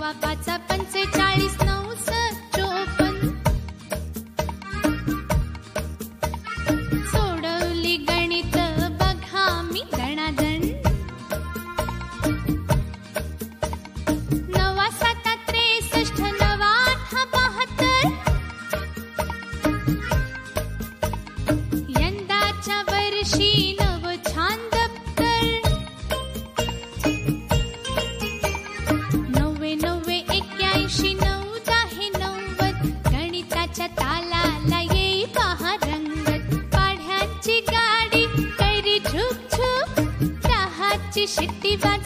पाचा 45 9 54. सोडवली गणित बघा मी दणादण. 9 7 63 9 8 72. यंदाच्या वर्षी नव छान दप्तर. 9 9 81 9 10 90. गणिताच्या तालाला येई पहा रंगत. पाढ्यांची गाडी कैरी झुक झुक. चहाची शिट्टी